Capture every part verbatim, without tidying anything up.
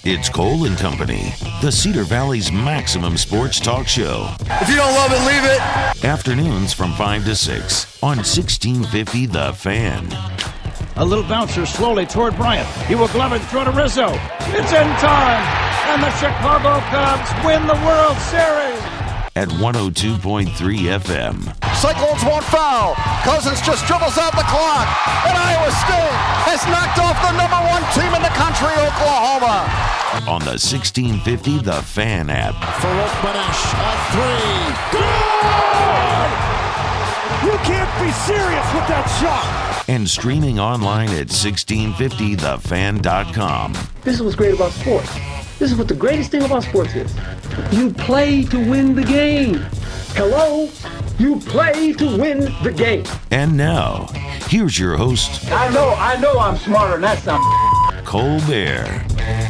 It's Cole and Company, the Cedar Valley's maximum sports talk show. If you don't love it, leave it. Afternoons from five to six on sixteen fifty The Fan. A little bouncer slowly toward Bryant. He will glove it, throw to Rizzo. It's in time, and the Chicago Cubs win the World Series. At one oh two point three F M. Cyclones won't foul. Cousins just dribbles out the clock. And Iowa State has knocked off the number one team in the country, Oklahoma. On the sixteen fifty The Fan app. Farouk Manesh, a three. Good! You can't be serious with that shot. And streaming online at sixteen fifty the fan dot com. This is what's great about sports. This is what the greatest thing about sports is. You play to win the game. Hello? You play to win the game. And now, here's your host. I know, I know I'm smarter than that something. Cole Bear.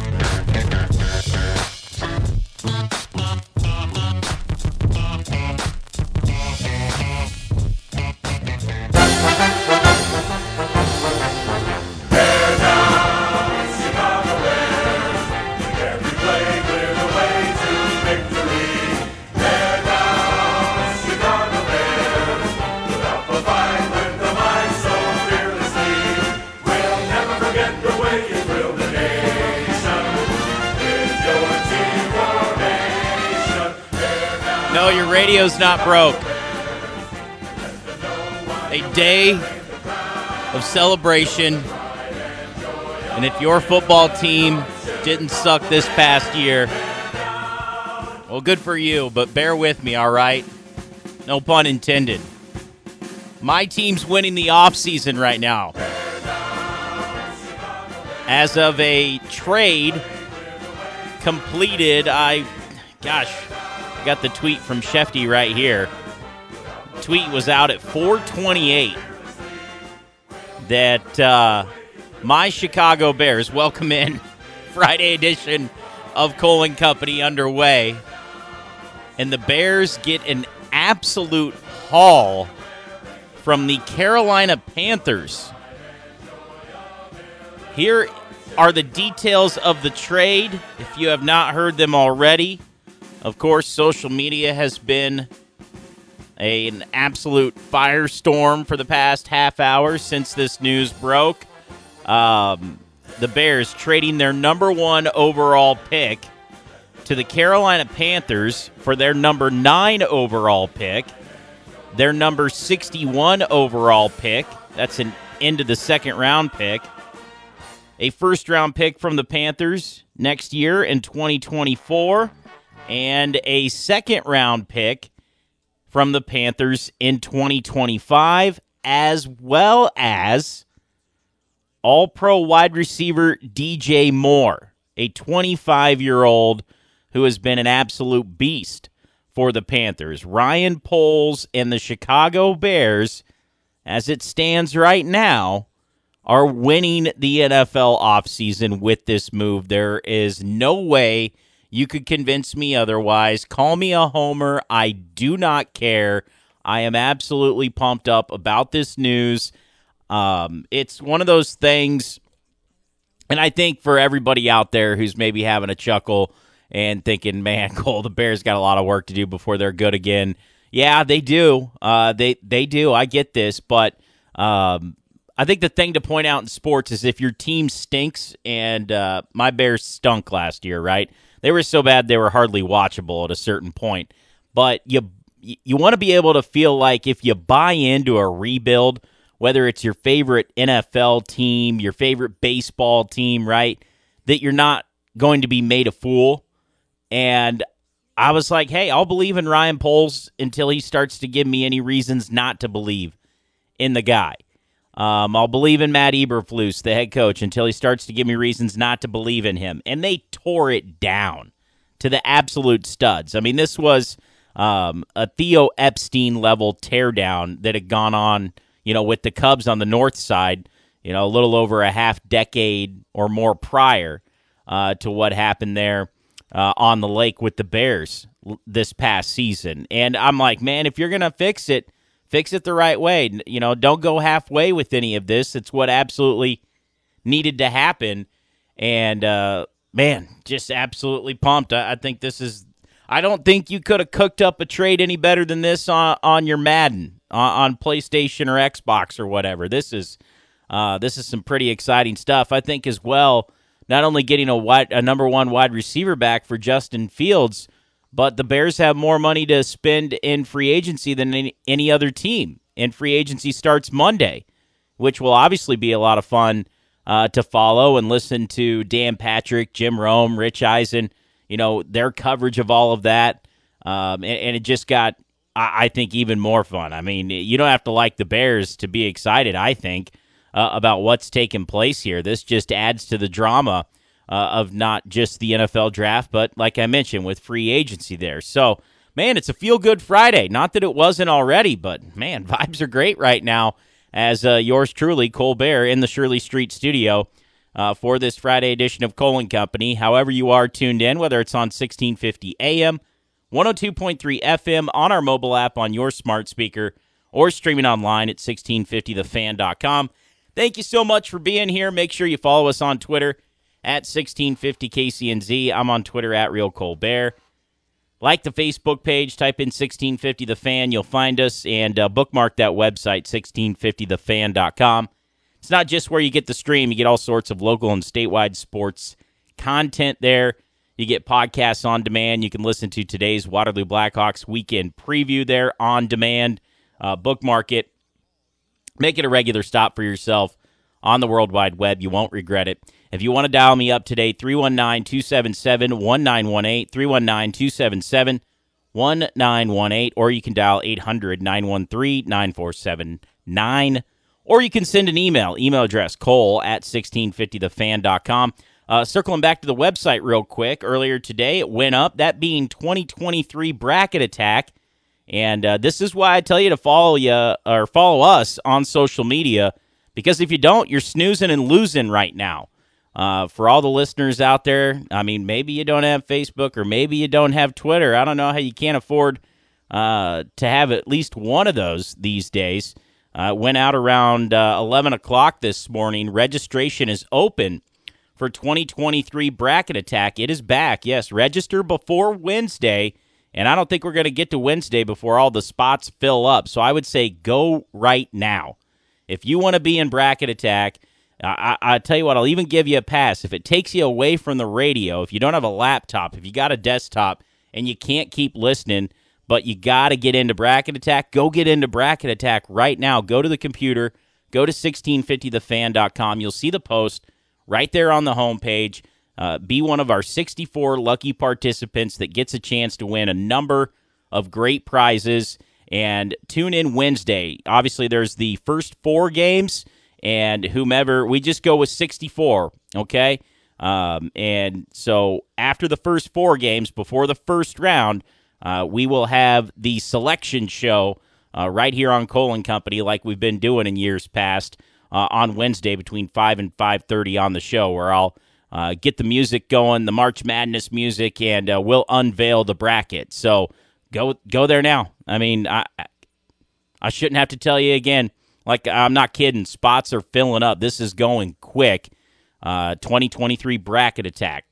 No, your radio's not broke. A day of celebration. And if your football team didn't suck this past year, well, good for you, but bear with me, all right? No pun intended. My team's winning the offseason right now. As of a trade completed, I, gosh, I got the tweet from Shefty right here. Tweet was out at four twenty-eight that uh, my Chicago Bears, welcome in, Friday edition of Cole and Company underway. And the Bears get an absolute haul from the Carolina Panthers. Here are the details of the trade, if you have not heard them already. Of course, social media has been a, an absolute firestorm for the past half hour since this news broke. Um, the Bears trading their number one overall pick to the Carolina Panthers for their number nine overall pick, their number sixty-one overall pick, that's an into the second round pick, a first round pick from the Panthers next year in twenty twenty-four, and a second-round pick from the Panthers in twenty twenty-five, as well as All-Pro wide receiver D J Moore, a twenty-five-year-old who has been an absolute beast for the Panthers. Ryan Poles and the Chicago Bears, as it stands right now, are winning the N F L offseason with this move. There is no way you could convince me otherwise. Call me a homer. I do not care. I am absolutely pumped up about this news. Um, it's one of those things, and I think for everybody out there who's maybe having a chuckle and thinking, man, Cole, the Bears got a lot of work to do before they're good again. Yeah, they do. Uh, they, they do. I get this, but um, I think the thing to point out in sports is if your team stinks, and uh, my Bears stunk last year, right? They were so bad they were hardly watchable at a certain point. But you you want to be able to feel like if you buy into a rebuild, whether it's your favorite N F L team, your favorite baseball team, right, that you're not going to be made a fool. And I was like, hey, I'll believe in Ryan Poles until he starts to give me any reasons not to believe in the guy. Um, I'll believe in Matt Eberflus, the head coach, until he starts to give me reasons not to believe in him. And they tore it down to the absolute studs. I mean, this was um, a Theo Epstein-level teardown that had gone on, you know, with the Cubs on the north side, you know, a little over a half decade or more prior uh, to what happened there uh, on the lake with the Bears this past season. And I'm like, man, if you're going to fix it, fix it the right way. You know, don't go halfway with any of this. It's what absolutely needed to happen. And uh, man, just absolutely pumped. I, I think this is – I don't think you could have cooked up a trade any better than this on, on your Madden, on, on PlayStation or Xbox or whatever. This is uh, this is some pretty exciting stuff. I think as well, not only getting a, wide, a number one wide receiver back for Justin Fields, but the Bears have more money to spend in free agency than any, any other team. And free agency starts Monday, which will obviously be a lot of fun uh, to follow and listen to Dan Patrick, Jim Rome, Rich Eisen, you know, their coverage of all of that. Um, and, and it just got, I, I think, even more fun. I mean, you don't have to like the Bears to be excited, I think, uh, about what's taking place here. This just adds to the drama uh, of not just the N F L draft, but like I mentioned, with free agency there. So, man, it's a feel-good Friday. Not that it wasn't already, but, man, vibes are great right now as uh, yours truly, Colbert, in the Shirley Street studio uh, for this Friday edition of Cole and Company. However you are tuned in, whether it's on sixteen fifty A M, one oh two point three F M, on our mobile app, on your smart speaker, or streaming online at sixteen fifty the fan dot com. Thank you so much for being here. Make sure you follow us on Twitter at sixteen fifty K C N Z. I'm on Twitter at Real Colbert. Like the Facebook page, type in sixteen fifty the fan, you'll find us, and uh, bookmark that website, sixteen fifty the fan dot com. It's not just where you get the stream. You get all sorts of local and statewide sports content there. You get podcasts on demand. You can listen to today's Waterloo Blackhawks weekend preview there on demand. Uh, bookmark it. Make it a regular stop for yourself on the World Wide Web. You won't regret it. If you want to dial me up today, three one nine, two seven seven, one nine one eight, three one nine, two seven seven, one nine one eight, or you can dial eight hundred, nine one three, nine four seven nine, or you can send an email, email address, cole at sixteen fifty the fan dot com. Uh, circling back to the website real quick, earlier today it went up, that being twenty twenty-three Bracket Attack, and uh, this is why I tell you to follow you or follow us on social media, because if you don't, you're snoozing and losing right now. Uh, for all the listeners out there, I mean, maybe you don't have Facebook or maybe you don't have Twitter. I don't know how you can't afford uh, to have at least one of those these days. Uh, went out around uh, eleven o'clock this morning. Registration is open for twenty twenty-three Bracket Attack. It is back. Yes, register before Wednesday, and I don't think we're going to get to Wednesday before all the spots fill up. So I would say go right now. If you want to be in Bracket Attack, I, I tell you what, I'll even give you a pass. If it takes you away from the radio, if you don't have a laptop, if you got a desktop and you can't keep listening, but you got to get into Bracket Attack, go get into Bracket Attack right now. Go to the computer, go to sixteen fifty the fan dot com. You'll see the post right there on the homepage. Uh, be one of our sixty-four lucky participants that gets a chance to win a number of great prizes. And tune in Wednesday. Obviously, there's the first four games. And whomever, we just go with sixty-four, okay? Um, and so after the first four games, before the first round, uh, we will have the selection show uh, right here on Cole and Company, like we've been doing in years past, uh, on Wednesday between five and five thirty on the show, where I'll uh, get the music going, the March Madness music, and uh, we'll unveil the bracket. So go go there now. I mean, I I shouldn't have to tell you again. Like, I'm not kidding. Spots are filling up. This is going quick. Uh, twenty twenty-three Bracket Attack.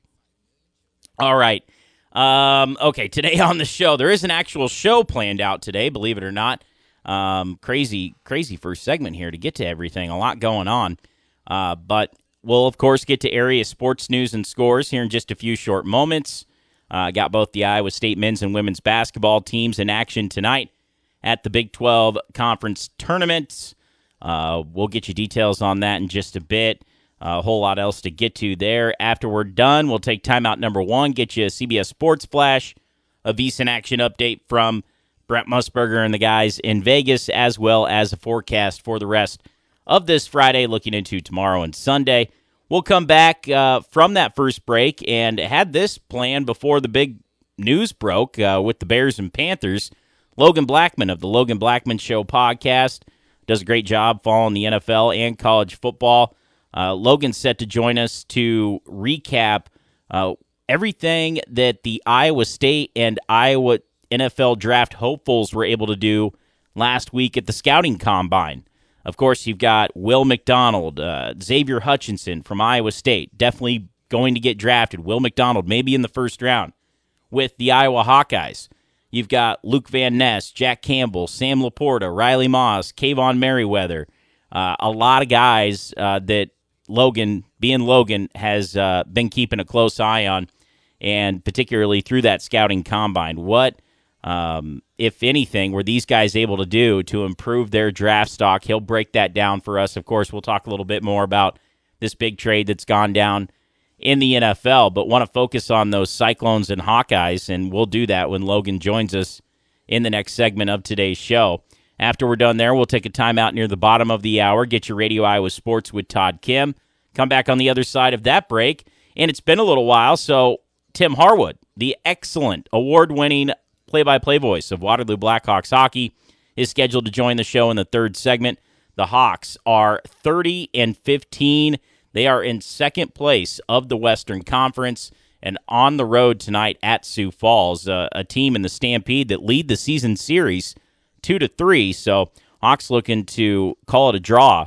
All right. Um, okay, today on the show, there is an actual show planned out today, believe it or not. Um, crazy, crazy first segment here to get to everything. A lot going on. Uh, but we'll, of course, get to area sports news and scores here in just a few short moments. Uh, got both the Iowa State men's and women's basketball teams in action tonight at the Big twelve Conference Tournament. Uh, we'll get you details on that in just a bit. Uh, a whole lot else to get to there. After we're done, we'll take timeout number one, get you a C B S Sports Flash, a VEASAN action update from Brent Musburger and the guys in Vegas, as well as a forecast for the rest of this Friday, looking into tomorrow and Sunday. We'll come back uh, from that first break and had this planned before the big news broke uh, with the Bears and Panthers. Logan Blackman of the Logan Blackman Show podcast does a great job following the N F L and college football. Uh, Logan's set to join us to recap uh, everything that the Iowa State and Iowa N F L draft hopefuls were able to do last week at the Scouting Combine. Of course, you've got Will McDonald, uh, Xavier Hutchinson from Iowa State. Definitely going to get drafted. Will McDonald, maybe in the first round with the Iowa Hawkeyes. You've got Luke Van Ness, Jack Campbell, Sam Laporta, Riley Moss, Kayvon Merriweather. Uh, a lot of guys uh, that Logan, being Logan, has uh, been keeping a close eye on, and particularly through that scouting combine. What, um, if anything, were these guys able to do to improve their draft stock? He'll break that down for us. Of course, we'll talk a little bit more about this big trade that's gone down in the N F L, but want to focus on those Cyclones and Hawkeyes, and we'll do that when Logan joins us in the next segment of today's show. After we're done there, we'll take a timeout near the bottom of the hour, get your Radio Iowa Sports with Todd Kim, come back on the other side of that break, and it's been a little while, so Tim Harwood, the excellent, award-winning play-by-play voice of Waterloo Blackhawks hockey, is scheduled to join the show in the third segment. The Hawks are thirty and fifteen. They are in second place of the Western Conference and on the road tonight at Sioux Falls, uh, a team in the Stampede that lead the season series two to three. So Hawks looking to call it a draw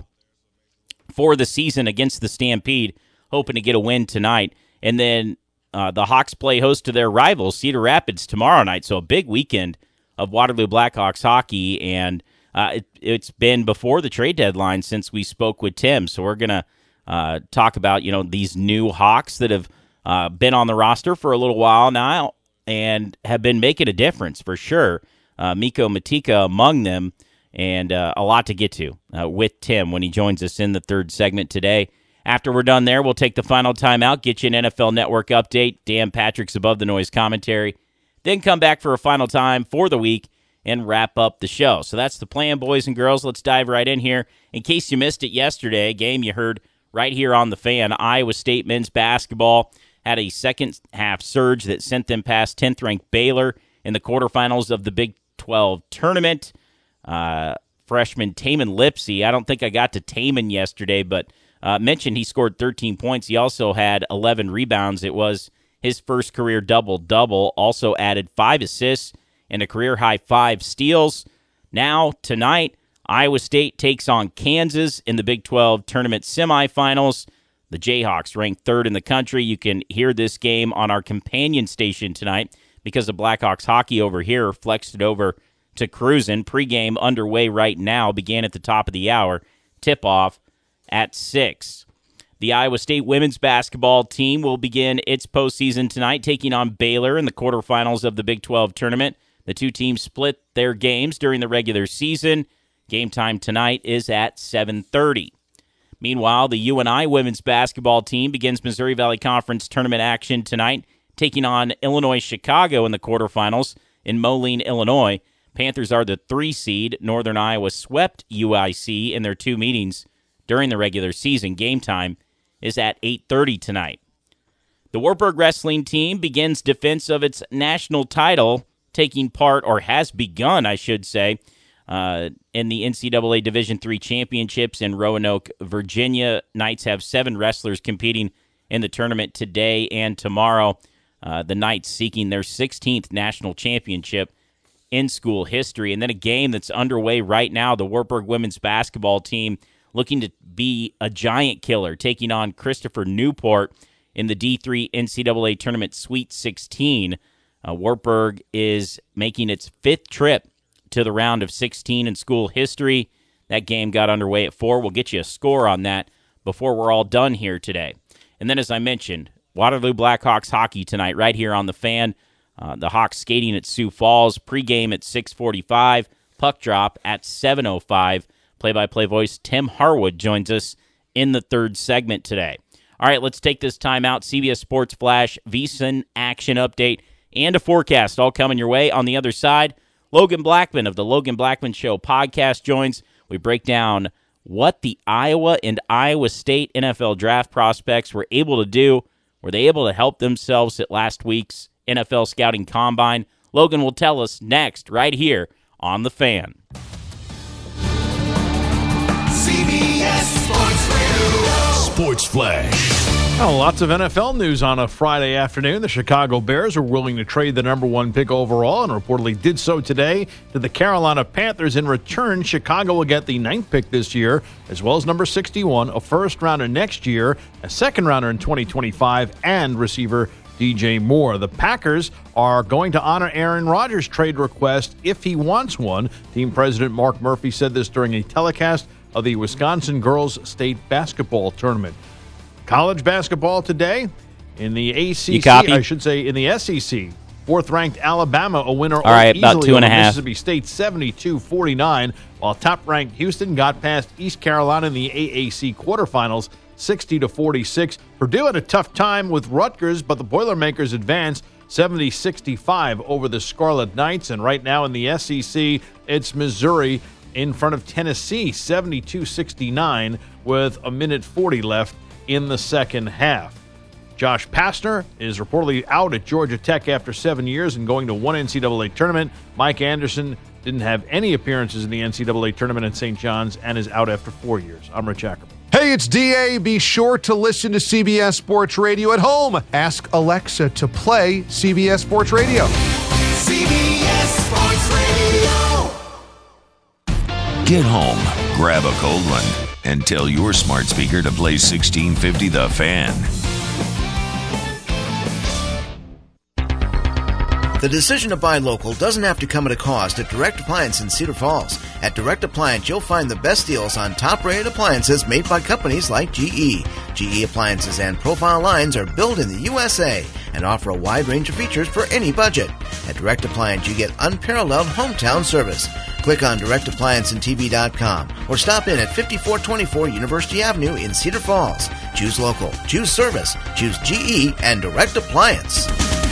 for the season against the Stampede, hoping to get a win tonight. And then uh, the Hawks play host to their rivals, Cedar Rapids, tomorrow night. So a big weekend of Waterloo Blackhawks hockey, and uh, it, it's been before the trade deadline since we spoke with Tim. So we're going to Uh, talk about, you know, these new Hawks that have uh, been on the roster for a little while now and have been making a difference for sure. Uh, Miko Matika among them, and uh, a lot to get to uh, with Tim when he joins us in the third segment today. After we're done there, we'll take the final timeout, get you an N F L Network update, Dan Patrick's Above the Noise commentary, then come back for a final time for the week and wrap up the show. So that's the plan, boys and girls. Let's dive right in here. In case you missed it yesterday, a game you heard right here on the Fan, Iowa State men's basketball had a second-half surge that sent them past tenth-ranked Baylor in the quarterfinals of the Big twelve tournament. Uh, freshman Taman Lipsey, I don't think I got to Taman yesterday, but uh, mentioned he scored thirteen points. He also had eleven rebounds. It was his first career double-double, also added five assists and a career-high five steals. Now, tonight, Iowa State takes on Kansas in the Big twelve tournament semifinals. The Jayhawks ranked third in the country. You can hear this game on our companion station tonight because the Blackhawks hockey over here flexed it over to Cruisin'. Pregame underway right now, began at the top of the hour. Tip-off at six. The Iowa State women's basketball team will begin its postseason tonight, taking on Baylor in the quarterfinals of the Big twelve tournament. The two teams split their games during the regular season. Game time tonight is at seven thirty. Meanwhile, the U N I women's basketball team begins Missouri Valley Conference tournament action tonight, taking on Illinois Chicago in the quarterfinals in Moline, Illinois. Panthers are the three seed. Northern Iowa swept U I C in their two meetings during the regular season. Game time is at eight thirty tonight. The Wartburg wrestling team begins defense of its national title, taking part, or has begun, I should say, Uh, in the N C double A Division three Championships in Roanoke, Virginia. Knights have seven wrestlers competing in the tournament today and tomorrow. Uh, the Knights seeking their sixteenth national championship in school history. And then a game that's underway right now, the Wartburg women's basketball team looking to be a giant killer, taking on Christopher Newport in the D three N C double A Tournament Sweet sixteen. Uh, Wartburg is making its fifth trip to the round of sixteen in school history. That game got underway at four. We'll get you a score on that before we're all done here today. And then, as I mentioned, Waterloo Blackhawks hockey tonight right here on the Fan. Uh, the Hawks skating at Sioux Falls. Pregame at six forty-five. Puck drop at seven oh five. Play-by-play voice Tim Harwood joins us in the third segment today. All right, let's take this time out. C B S Sports Flash, VSiN action update, and a forecast all coming your way. On the other side, Logan Blackman of the Logan Blackman Show podcast joins. We break down what the Iowa and Iowa State N F L draft prospects were able to do. Were they able to help themselves at last week's N F L Scouting Combine? Logan will tell us next, right here on The Fan. C B S Sports Radio. Sports Flash. Well, lots of N F L news on a Friday afternoon. The Chicago Bears are willing to trade the number one pick overall and reportedly did so today to the Carolina Panthers. In return, Chicago will get the ninth pick this year, as well as number sixty-one, a first rounder next year, a second rounder in twenty twenty-five, and receiver D J Moore. The Packers are going to honor Aaron Rodgers' trade request if he wants one. Team president Mark Murphy said this during a telecast of the Wisconsin Girls State Basketball Tournament. College basketball today in the A C C, I should say in the S E C. Fourth-ranked Alabama, a winner All right, easily about two and over a half. Mississippi State, seventy-two forty-nine, while top-ranked Houston got past East Carolina in the A A C quarterfinals, sixty to forty-six. Purdue had a tough time with Rutgers, but the Boilermakers advanced seventy sixty-five over the Scarlet Knights. And right now in the S E C, it's Missouri in front of Tennessee, seventy-two sixty-nine, with a minute forty left in the second half. Josh Pastner is reportedly out at Georgia Tech after seven years and going to one N C double A tournament. Mike Anderson didn't have any appearances in the N C double A tournament at Saint John's and is out after four years. I'm Rich Ackerman. Hey, it's D A. Be sure to listen to C B S Sports Radio at home. Ask Alexa to play C B S Sports Radio. C B S Sports Radio. Get home, grab a cold one, and tell your smart speaker to play sixteen fifty The Fan. The decision to buy local doesn't have to come at a cost at Direct Appliance in Cedar Falls. At Direct Appliance, you'll find the best deals on top-rated appliances made by companies like G E. G E appliances and profile lines are built in the U S A and offer a wide range of features for any budget. At Direct Appliance, you get unparalleled hometown service. Click on direct appliance and t v dot com or stop in at fifty-four twenty-four University Avenue in Cedar Falls. Choose local, choose service, choose G E and Direct Appliance.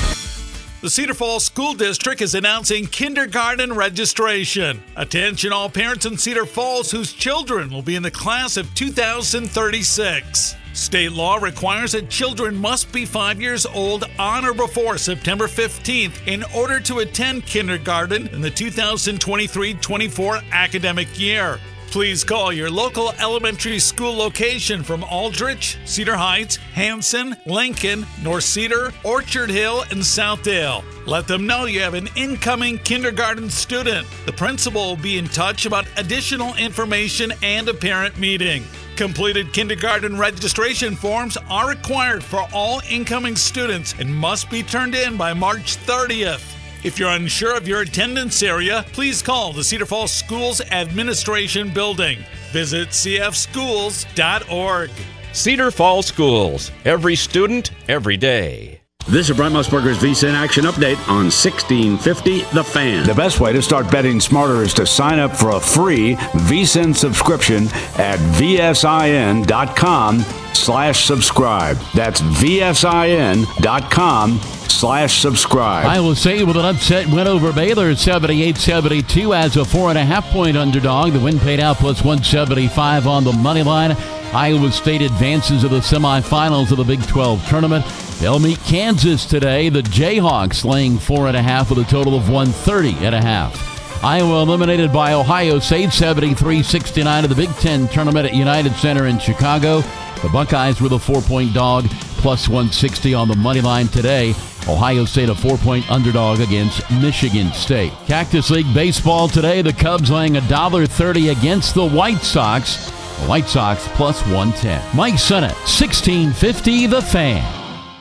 The Cedar Falls School District is announcing kindergarten registration. Attention all parents in Cedar Falls whose children will be in the class of two thousand thirty-six. State law requires that children must be five years old on or before September fifteenth in order to attend kindergarten in the two thousand twenty-three twenty-four academic year. Please call your local elementary school location from Aldrich, Cedar Heights, Hanson, Lincoln, North Cedar, Orchard Hill, and Southdale. Let them know you have an incoming kindergarten student. The principal will be in touch about additional information and a parent meeting. Completed kindergarten registration forms are required for all incoming students and must be turned in by March thirtieth. If you're unsure of your attendance area, please call the Cedar Falls Schools Administration Building. Visit c f schools dot org. Cedar Falls Schools. Every student, every day. This is Brent Musburger's VSiN Action Update on sixteen fifty The Fan. The best way to start betting smarter is to sign up for a free VSiN subscription at V S I N dot com slash subscribe. That's V S I N dot com slash subscribe. Iowa State with an upset win over Baylor, seventy-eight seventy-two as a four and a half point underdog. The win paid out plus one seventy-five on the money line. Iowa State advances to the semifinals of the Big twelve tournament. They'll meet Kansas today. The Jayhawks laying four and a half with a total of one thirty and a half. Iowa eliminated by Ohio State seventy-three sixty-nine of the Big Ten tournament at United Center in Chicago. The Buckeyes were the four-point dog, plus one sixty on the money line today. Ohio State a four-point underdog against Michigan State. Cactus League baseball today. The Cubs laying one dollar thirty against the White Sox. The White Sox plus one ten. Mike Sennett, sixteen fifty The Fan.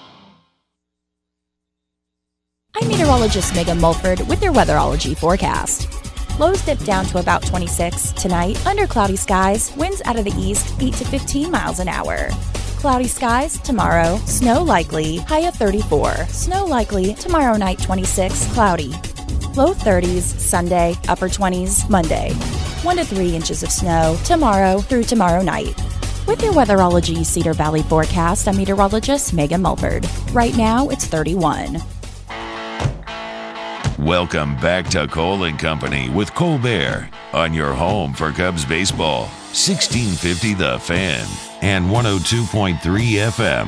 I'm meteorologist Megan Mulford with your weatherology forecast. Lows dip down to about twenty-six. Tonight, under cloudy skies, winds out of the east, eight to fifteen miles an hour. Cloudy skies tomorrow, snow likely, high of thirty-four. Snow likely tomorrow night, twenty-six, cloudy. Low thirties Sunday, upper twenties Monday. one to three inches of snow tomorrow through tomorrow night. With your weatherology Cedar Valley forecast, I'm meteorologist Megan Mulford. Right now, it's thirty-one. Welcome back to Cole and Company with Colbert on your home for Cubs baseball, sixteen fifty The Fan and one oh two point three F M.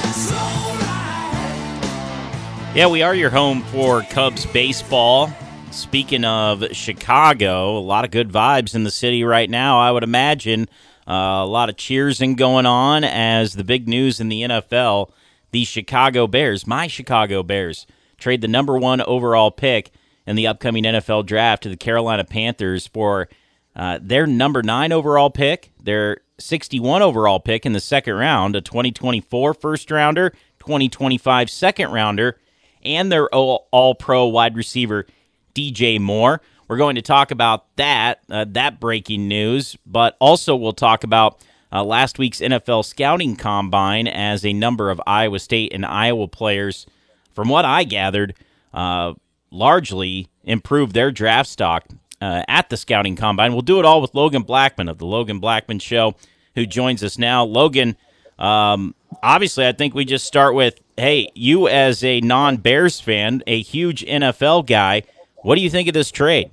Yeah, we are your home for Cubs baseball, speaking of Chicago, a lot of good vibes in the city right now, I would imagine. Uh, a lot of cheersing going on as the big news in the N F L, the Chicago Bears, my Chicago Bears, trade the number one overall pick in the upcoming N F L draft to the Carolina Panthers for uh, their number nine overall pick, their sixty-one overall pick in the second round, a twenty twenty-four first rounder, twenty twenty-five second rounder, and their all, all-pro wide receiver, D J Moore. We're going to talk about that, uh, that breaking news, but also we'll talk about uh, last week's N F L Scouting Combine as a number of Iowa State and Iowa players, from what I gathered, uh, largely improved their draft stock uh, at the Scouting Combine. We'll do it all with Logan Blackman of the Logan Blackman Show, who joins us now. Logan, um, obviously I think we just start with, hey, you as a non-Bears fan, a huge N F L guy, what do you think of this trade?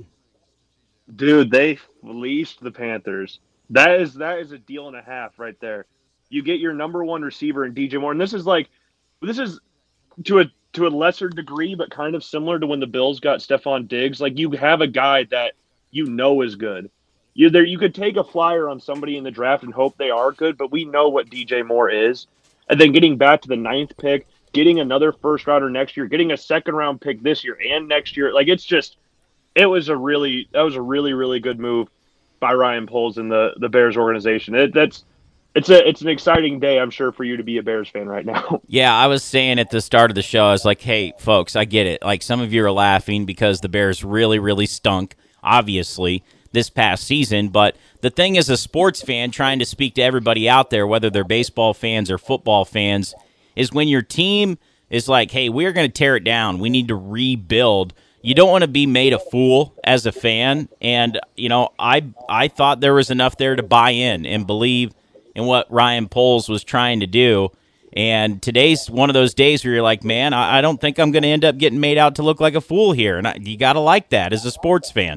Dude, they fleeced the Panthers. That is that is a deal and a half right there. You get your number one receiver in D J Moore, and this is like this is to a to a lesser degree, but kind of similar to when the Bills got Stephon Diggs. Like, you have a guy that you know is good. You there you could take a flyer on somebody in the draft and hope they are good, but we know what D J Moore is. And then getting back to the ninth pick, getting another first rounder next year, getting a second round pick this year and next year. Like, it's just, it was a really, that was a really, really good move by Ryan Poles and the, the Bears organization. It, that's, it's a, it's an exciting day, I'm sure, for you to be a Bears fan right now. Yeah, I was saying at the start of the show, I was like, hey, folks, I get it. Like, some of you are laughing because the Bears really, really stunk, obviously, this past season. But the thing as a sports fan, trying to speak to everybody out there, whether they're baseball fans or football fans, is when your team is like, hey, we're going to tear it down. We need to rebuild. You don't want to be made a fool as a fan. And, you know, I I thought there was enough there to buy in and believe in what Ryan Poles was trying to do. And today's one of those days where you're like, man, I, I don't think I'm going to end up getting made out to look like a fool here. And I, you got to like that as a sports fan.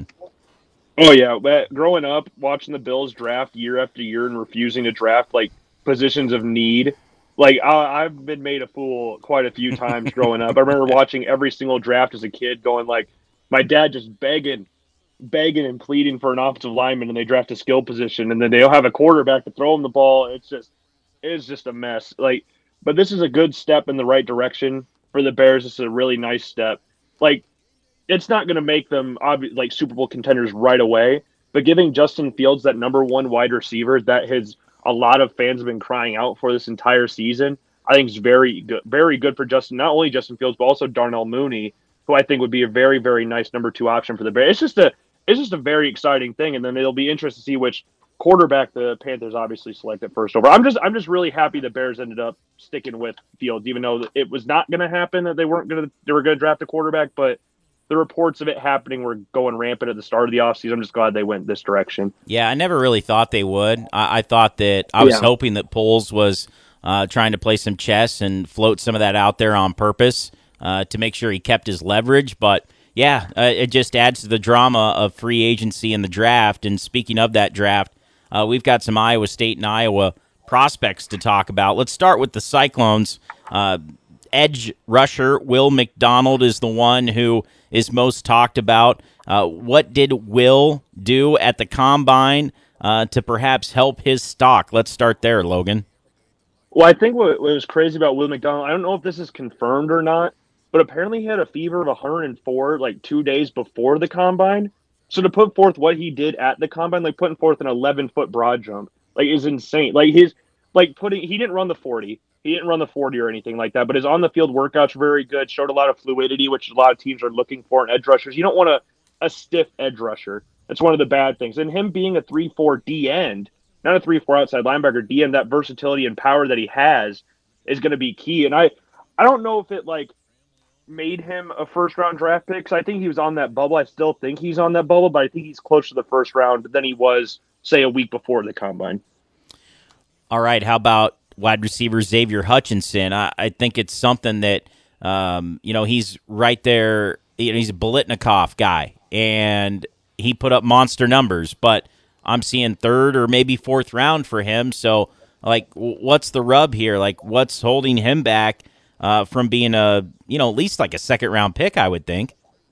Oh, yeah. But growing up, watching the Bills draft year after year and refusing to draft, like, positions of need, like, I, I've been made a fool quite a few times growing up. I remember watching every single draft as a kid going, like, my dad just begging, begging and pleading for an offensive lineman, and they draft a skill position, and then they don't have a quarterback to throw them the ball. It's just, it's just a mess. Like, but this is a good step in the right direction for the Bears. This is a really nice step. Like, it's not going to make them obvi- like Super Bowl contenders right away, but giving Justin Fields that number one wide receiver that his a lot of fans have been crying out for this entire season, I think is very good, very good for Justin. Not only Justin Fields, but also Darnell Mooney, who I think would be a very, very nice number two option for the Bears. It's just a, it's just a very exciting thing, and then it'll be interesting to see which quarterback the Panthers obviously select at first over. I'm just, I'm just really happy the Bears ended up sticking with Fields, even though it was not going to happen that they weren't going to, they were going to draft a quarterback, but the reports of it happening were going rampant at the start of the offseason. I'm just glad they went this direction. Yeah, I never really thought they would. I, I thought that I was yeah. hoping that Poles was uh, trying to play some chess and float some of that out there on purpose uh, to make sure he kept his leverage. But, yeah, uh, it just adds to the drama of free agency in the draft. And speaking of that draft, uh, we've got some Iowa State and Iowa prospects to talk about. Let's start with the Cyclones. Uh, edge rusher Will McDonald is the one who is most talked about. Uh, what did Will do at the Combine uh, to perhaps help his stock? Let's start there, Logan. Well, I think what, what was crazy about Will McDonald, I don't know if this is confirmed or not, but apparently he had a fever of one hundred four like two days before the Combine. So to put forth what he did at the Combine, like putting forth an eleven-foot broad jump, like is insane. Like his, like putting, he didn't run the forty. He didn't run the forty or anything like that, but his on-the-field workouts were very good, showed a lot of fluidity, which a lot of teams are looking for in edge rushers. You don't want a, a stiff edge rusher. That's one of the bad things. And him being a three four D-end, not a three four outside linebacker, D-end, that versatility and power that he has is going to be key. And I, I don't know if it, like, made him a first-round draft pick, because I think he was on that bubble. I still think he's on that bubble, but I think he's closer to the first round than he was, say, a week before the Combine. All right, how about wide receiver Xavier Hutchinson? I, I think it's something that, um, you know, he's right there. You know, he's a Biletnikoff guy, and he put up monster numbers, but I'm seeing third or maybe fourth round for him. So, like, what's the rub here? Like, what's holding him back uh, from being a, you know, at least like a second round pick, I would think?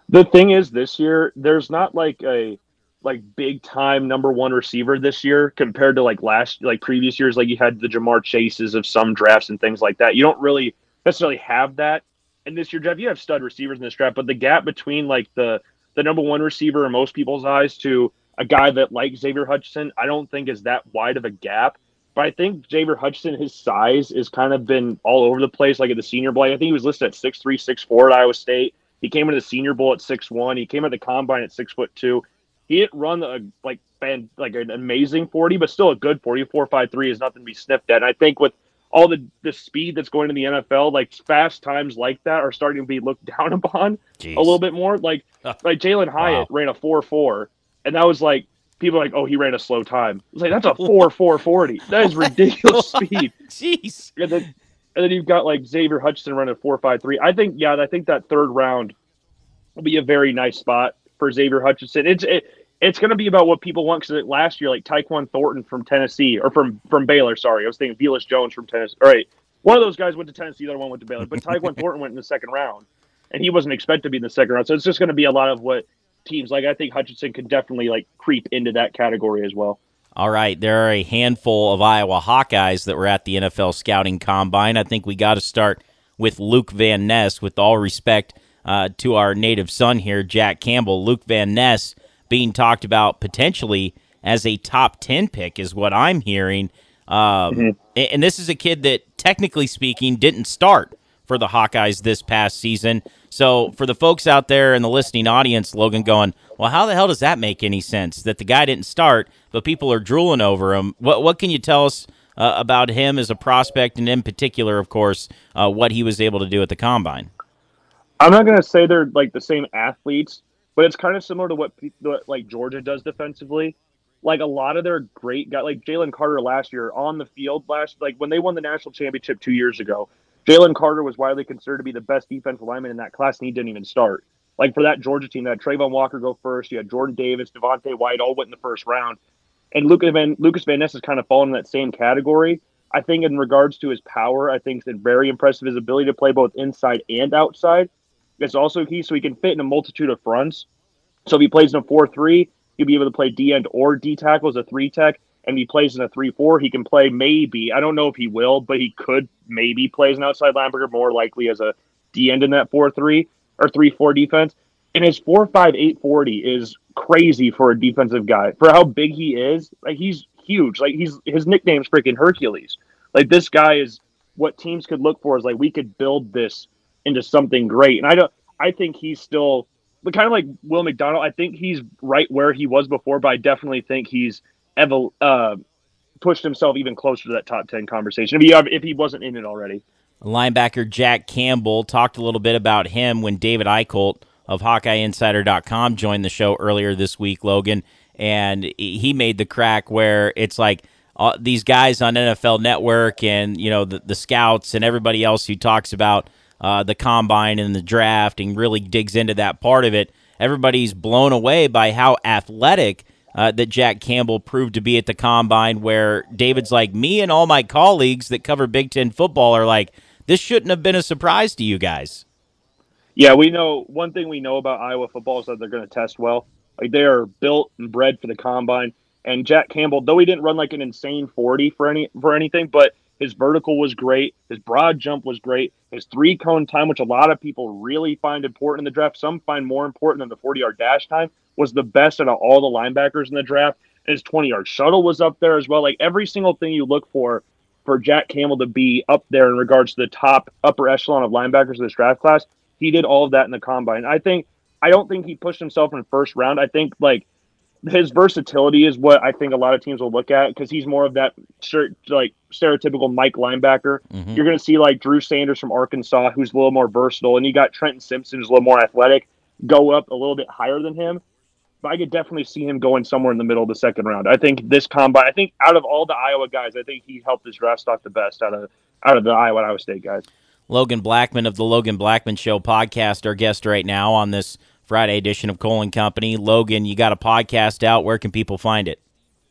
The thing is, this year there's not like a like big time number one receiver this year compared to like last like previous years. Like you had the Jamar Chases of some drafts and things like that. You don't really necessarily have that in this year draft. You have stud receivers in this draft, but the gap between like the the number one receiver in most people's eyes to a guy that like Xavier Hutchinson, I don't think is that wide of a gap. But I think Xavier Hutchinson, his size has kind of been all over the place. Like at the Senior Bowl, I think he was listed at six three, six four at Iowa State. He came into the Senior Bowl at six one. He came at the Combine at six foot two. He didn't run a, like fan, like an amazing forty, but still a good forty. four five three is nothing to be sniffed at. And I think with all the, the speed that's going to the N F L, like fast times like that are starting to be looked down upon Jeez. a little bit more. Like like Jalen Hyatt wow. ran a four four, and that was like people are like, oh, he ran a slow time. It's like that's a four four forty. That is ridiculous speed. Jeez. And then and then you've got like Xavier Hutchinson running a four five three. I think yeah, I think that third round will be a very nice spot for Xavier Hutchinson. It's it, it's going to be about what people want because last year, like Tyquan Thornton from Tennessee or from from Baylor. Sorry, I was thinking Velus Jones from Tennessee. All right, one of those guys went to Tennessee, the other one went to Baylor. But Tyquan Thornton went in the second round, and he wasn't expected to be in the second round. So it's just going to be a lot of what teams like. I think Hutchinson could definitely like creep into that category as well. All right, there are a handful of Iowa Hawkeyes that were at the N F L Scouting Combine. I think we got to start with Luke Van Ness, with all respect uh, to our native son here, Jack Campbell. Luke Van Ness being talked about potentially as a top ten pick is what I'm hearing. Um, mm-hmm. And this is a kid that, technically speaking, didn't start for the Hawkeyes this past season. So for the folks out there in the listening audience, Logan, going, well, how the hell does that make any sense that the guy didn't start, but people are drooling over him? What what can you tell us uh, about him as a prospect, and in particular, of course, uh, what he was able to do at the Combine? I'm not going to say they're like the same athletes, but it's kind of similar to what, what like Georgia does defensively. Like a lot of their great guys, like Jalen Carter last year on the field last, like when they won the national championship two years ago, Jalen Carter was widely considered to be the best defensive lineman in that class, and he didn't even start. Like for that Georgia team, that had Trayvon Walker go first, you had Jordan Davis, Devontae White, all went in the first round. And Lucas Van, Lucas Van Ness has kind of fallen in that same category. I think in regards to his power, I think it's very impressive, his ability to play both inside and outside. It's also key, so he can fit in a multitude of fronts. So if he plays in a four three, he'll be able to play D-end or D-tackle as a three-tech. And if he plays in a three four, he can play maybe, I don't know if he will, but he could maybe play as an outside linebacker, more likely as a D-end in that four three or three four defense. And his four five, eight forty is crazy for a defensive guy. For how big he is, like he's huge. Like he's his nickname's freaking Hercules. Like this guy is what teams could look for, is like we could build this into something great. And I don't I think he's still but kind of like Will McDonald. I think he's right where he was before, but I definitely think he's evol- uh, pushed himself even closer to that top ten conversation if he, if he wasn't in it already. Linebacker Jack Campbell, talked a little bit about him when David Eichholt of Hawkeye Insider dot com joined the show earlier this week, Logan, and he made the crack where it's like uh, these guys on N F L Network and you know the, the scouts and everybody else who talks about uh, the combine and the draft and really digs into that part of it. Everybody's blown away by how athletic uh, that Jack Campbell proved to be at the combine, where David's like, me and all my colleagues that cover Big Ten football are like, this shouldn't have been a surprise to you guys. Yeah, we know one thing we know about Iowa football is that they're going to test well. Like they are built and bred for the combine. And Jack Campbell, though he didn't run like an insane forty for any for anything, but his vertical was great. His broad jump was great. His three cone time, which a lot of people really find important in the draft, some find more important than the forty yard dash time, was the best out of all the linebackers in the draft. And his twenty yard shuttle was up there as well. Like every single thing you look for for Jack Campbell to be up there in regards to the top upper echelon of linebackers in this draft class, he did all of that in the combine. I think I don't think he pushed himself in the first round. I think like his versatility is what I think a lot of teams will look at, because he's more of that like stereotypical Mike linebacker. Mm-hmm. You're going to see like Drew Sanders from Arkansas, who's a little more versatile, and you got Trenton Simpson, who's a little more athletic, go up a little bit higher than him. But I could definitely see him going somewhere in the middle of the second round. I think this combine, I think out of all the Iowa guys, I think he helped this draft stock the best out of out of the Iowa Iowa State guys. Logan Blackman of the Logan Blackman Show podcast, our guest right now on this Friday edition of Cole and Company. Logan, you got a podcast out. Where can people find it?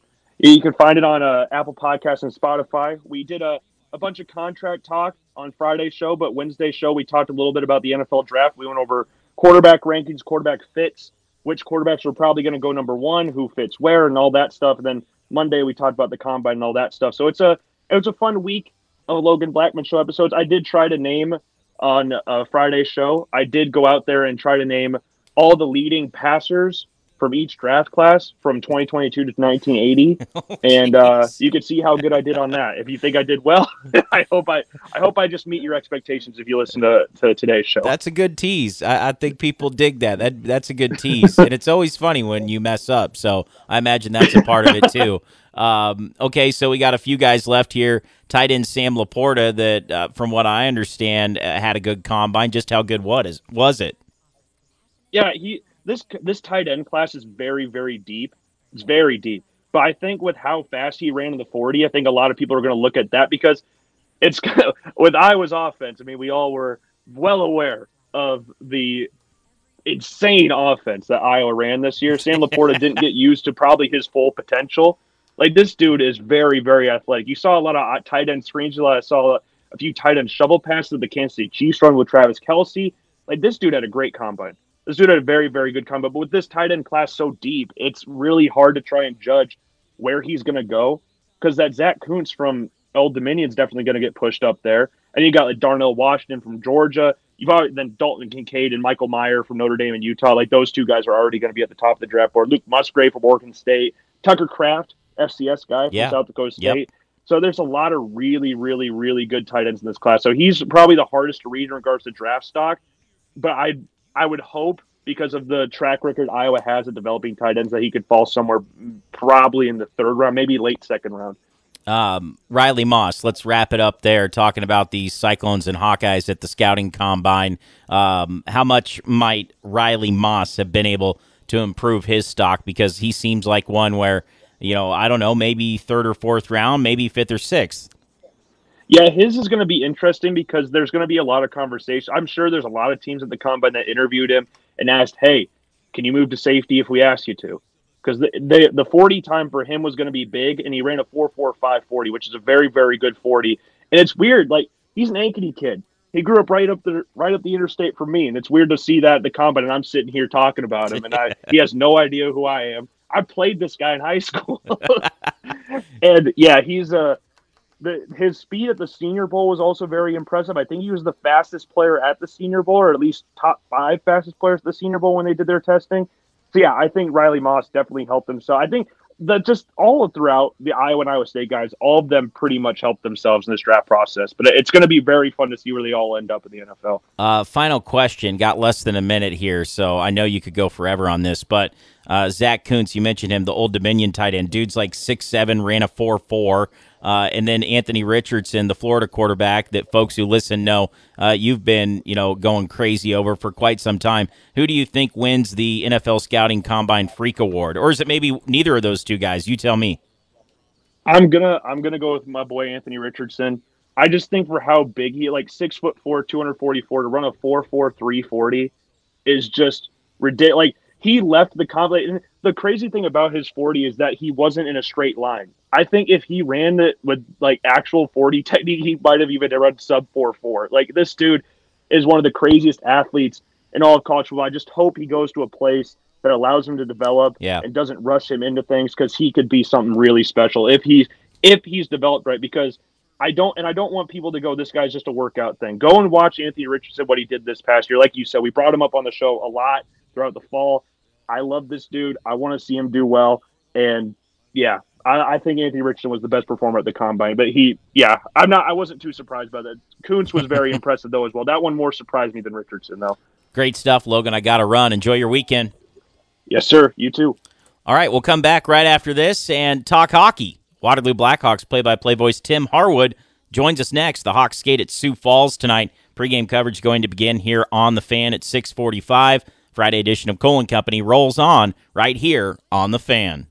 You can find it on uh, Apple Podcasts and Spotify. We did a, a bunch of contract talk on Friday's show, but Wednesday's show we talked a little bit about the N F L draft. We went over quarterback rankings, quarterback fits, which quarterbacks are probably going to go number one, who fits where, and all that stuff. And then Monday we talked about the combine and all that stuff. So it's a it was a fun week of Logan Blackman Show episodes. I did try to name on a Friday show. I did go out there and try to name all the leading passers from each draft class from twenty twenty-two to nineteen eighty, oh, and uh, you can see how good I did on that. If you think I did well, I hope I I hope I just meet your expectations if you listen to, to today's show. That's a good tease. I, I think people dig that. That that's a good tease, and it's always funny when you mess up. So I imagine that's a part of it too. Um, okay, so we got a few guys left here. Tight end Sam Laporta, that uh, from what I understand, uh, had a good combine. Just how good what is was it? Yeah, he. This this tight end class is very, very deep. It's very deep. But I think with how fast he ran in the forty, I think a lot of people are going to look at that because it's with Iowa's offense. I mean, we all were well aware of the insane offense that Iowa ran this year. Sam Laporta didn't get used to probably his full potential. Like, this dude is very, very athletic. You saw a lot of tight end screens. I saw a few tight end shovel passes that the Kansas City Chiefs run with Travis Kelce. Like, this dude had a great combine. This dude had a very, very good combine. But with this tight end class so deep, it's really hard to try and judge where he's going to go because that Zach Kuntz from Old Dominion is definitely going to get pushed up there. And you got like Darnell Washington from Georgia. You've already then Dalton Kincaid and Michael Meyer from Notre Dame and Utah. Like, those two guys are already going to be at the top of the draft board. Luke Musgrave from Oregon State. Tucker Kraft, F C S guy from yeah. South Dakota State. Yep. So there's a lot of really, really, really good tight ends in this class. So he's probably the hardest to read in regards to draft stock. But I I would hope, because of the track record Iowa has at developing tight ends, that he could fall somewhere probably in the third round, maybe late second round. Um, Riley Moss, let's wrap it up there, talking about the Cyclones and Hawkeyes at the scouting combine. Um, how much might Riley Moss have been able to improve his stock? Because he seems like one where, you know, I don't know, maybe third or fourth round, maybe fifth or sixth. Yeah, his is going to be interesting because there's going to be a lot of conversation. I'm sure there's a lot of teams at the combine that interviewed him and asked, hey, can you move to safety if we ask you to? Because the, the the forty time for him was going to be big, and he ran a four four five forty, which is a very, very good forty. And it's weird. Like, he's an Ankeny kid. He grew up right up the right up the interstate from me, and it's weird to see that at the combine, and I'm sitting here talking about him, and I he has no idea who I am. I played this guy in high school. And, yeah, he's a the, his speed at the Senior Bowl was also very impressive. I think he was the fastest player at the Senior Bowl, or at least top five fastest players at the Senior Bowl when they did their testing. So, yeah, I think Riley Moss definitely helped him. So I think that just all throughout the Iowa and Iowa State guys, all of them pretty much helped themselves in this draft process. But it's going to be very fun to see where they all end up in the N F L. Uh, final question. Got less than a minute here, so I know you could go forever on this. But uh, Zach Kuntz, you mentioned him, the Old Dominion tight end. Dude's like six seven, ran a four four. Uh, and then Anthony Richardson, the Florida quarterback that folks who listen know uh, you've been, you know, going crazy over for quite some time. Who do you think wins the N F L Scouting Combine Freak Award? Or is it maybe neither of those two guys? You tell me. I'm gonna I'm gonna go with my boy Anthony Richardson. I just think for how big he, like six foot four, two hundred forty-four, to run a four four three forty is just ridiculous. Like, he left the combine. The crazy thing about his forty is that he wasn't in a straight line. I think if he ran it with like actual forty technique, he might have even run sub four four. Like, this dude is one of the craziest athletes in all of college football. I just hope he goes to a place that allows him to develop yeah. and doesn't rush him into things, because he could be something really special if he's if he's developed right. Because I don't and I don't want people to go, this guy's just a workout thing. Go and watch Anthony Richardson, what he did this past year. Like you said, we brought him up on the show a lot throughout the fall. I love this dude. I want to see him do well. And yeah, I, I think Anthony Richardson was the best performer at the combine. But he, yeah, I'm not. I wasn't too surprised by that. Kuntz was very impressive though as well. That one more surprised me than Richardson though. Great stuff, Logan. I got to run. Enjoy your weekend. Yes, sir. You too. All right, we'll come back right after this and talk hockey. Waterloo Blackhawks play-by-play voice Tim Harwood joins us next. The Hawks skate at Sioux Falls tonight. Pre-game coverage going to begin here on The Fan at six forty-five. Friday edition of Cole and Company rolls on right here on The Fan.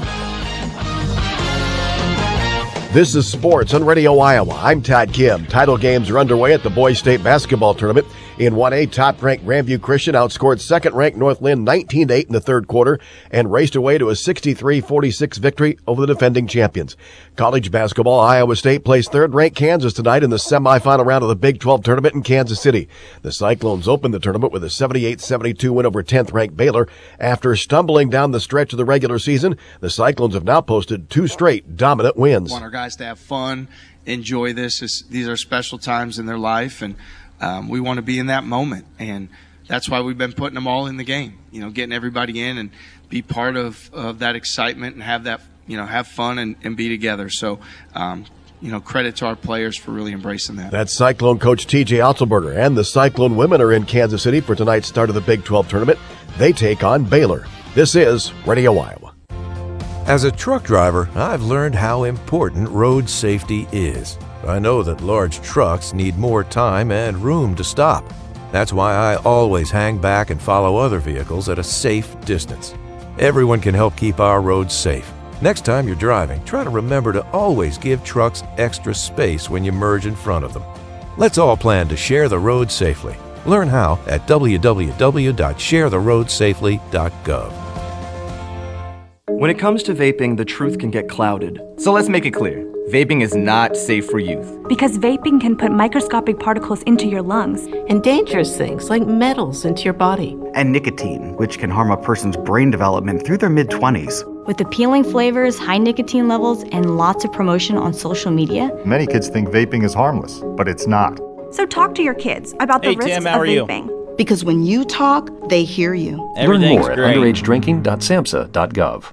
This is Sports on Radio Iowa. I'm Todd Kim. Title games are underway at the Boys State Basketball Tournament. In one A, top-ranked Grandview Christian outscored second-ranked Northland nineteen to eight in the third quarter and raced away to a sixty-three forty-six victory over the defending champions. College basketball, Iowa State plays third-ranked Kansas tonight in the semifinal round of the Big twelve tournament in Kansas City. The Cyclones opened the tournament with a seventy-eight seventy-two win over tenth-ranked Baylor. After stumbling down the stretch of the regular season, the Cyclones have now posted two straight dominant wins. We want our guys to have fun, enjoy this. It's, these are special times in their life, and Um, we want to be in that moment, and that's why we've been putting them all in the game, you know, getting everybody in and be part of, of that excitement and have that, you know, have fun and, and be together. So, um, you know, credit to our players for really embracing that. That's Cyclone coach T J Otzelberger, and the Cyclone women are in Kansas City for tonight's start of the Big twelve tournament. They take on Baylor. This is Radio Iowa. As a truck driver, I've learned how important road safety is. I know that large trucks need more time and room to stop. That's why I always hang back and follow other vehicles at a safe distance. Everyone can help keep our roads safe. Next time you're driving, try to remember to always give trucks extra space when you merge in front of them. Let's all plan to share the road safely. Learn how at w w w dot share the road safely dot gov. When it comes to vaping, the truth can get clouded. So let's make it clear. Vaping is not safe for youth. Because vaping can put microscopic particles into your lungs. And dangerous things like metals into your body. And nicotine, which can harm a person's brain development through their mid-twenties. With appealing flavors, high nicotine levels, and lots of promotion on social media. Many kids think vaping is harmless, but it's not. So talk to your kids about the Hey, risks Tim, of how are you? vaping. Because when you talk, they hear you. Learn more at underage drinking dot samhsa dot gov.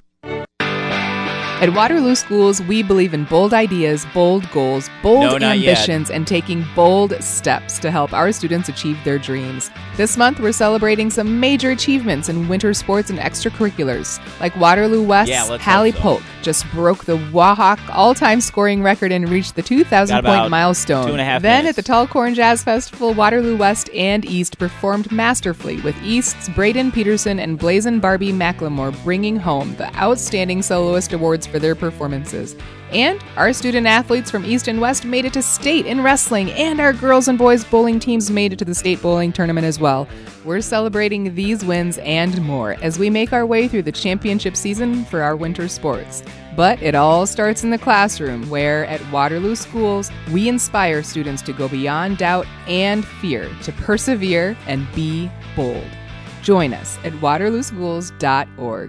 At Waterloo Schools, we believe in bold ideas, bold goals, bold No, not ambitions, yet. and taking bold steps to help our students achieve their dreams. This month, we're celebrating some major achievements in winter sports and extracurriculars, like Waterloo West's Yeah, let's Hallie hope so. Polk just broke the Wahawk all-time scoring record and reached the two thousand Got about point milestone. two and a half then minutes. at the Tall Corn Jazz Festival, Waterloo West and East performed masterfully, with East's Braden Peterson and Blazin' Barbie McLemore bringing home the Outstanding Soloist Awards for their performances. And our student athletes from East and West made it to state in wrestling, and our girls and boys bowling teams made it to the state bowling tournament as well. We're celebrating these wins and more as we make our way through the championship season for our winter sports. But it all starts in the classroom, where at Waterloo Schools, we inspire students to go beyond doubt and fear, to persevere and be bold. Join us at waterloo schools dot org.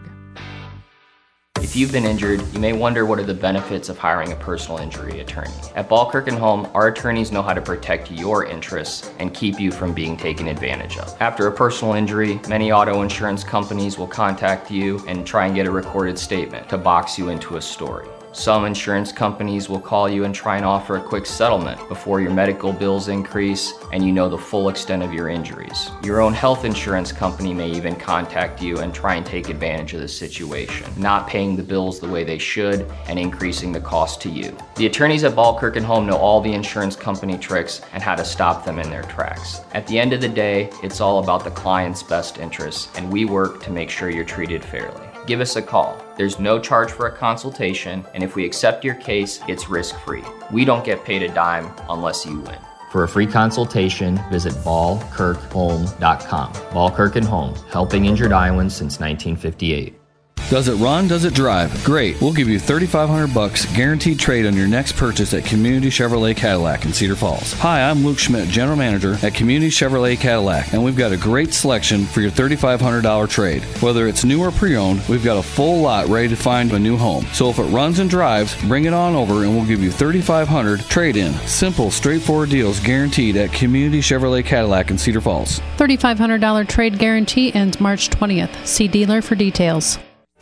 If you've been injured, you may wonder what are the benefits of hiring a personal injury attorney. At Ballkirk and Home, our attorneys know how to protect your interests and keep you from being taken advantage of. After a personal injury, many auto insurance companies will contact you and try and get a recorded statement to box you into a story. Some insurance companies will call you and try and offer a quick settlement before your medical bills increase and you know the full extent of your injuries. Your own health insurance company may even contact you and try and take advantage of the situation, not paying the bills the way they should and increasing the cost to you. The attorneys at Ballkirk and Home know all the insurance company tricks and how to stop them in their tracks. At the end of the day, it's all about the client's best interests, and we work to make sure you're treated fairly. Give us a call. There's no charge for a consultation, and if we accept your case, it's risk-free. We don't get paid a dime unless you win. For a free consultation, visit ball kirk home dot com. Ballkirk and Home, helping injured Iowans since nineteen fifty-eight. Does it run? Does it drive? Great. We'll give you thirty-five hundred bucks guaranteed trade on your next purchase at Community Chevrolet Cadillac in Cedar Falls. Hi, I'm Luke Schmidt, General Manager at Community Chevrolet Cadillac, and we've got a great selection for your thirty-five hundred dollars trade. Whether it's new or pre-owned, we've got a full lot ready to find a new home. So if it runs and drives, bring it on over and we'll give you thirty-five hundred dollars trade-in. Simple, straightforward deals guaranteed at Community Chevrolet Cadillac in Cedar Falls. thirty-five hundred dollars trade guarantee ends March twentieth. See dealer for details.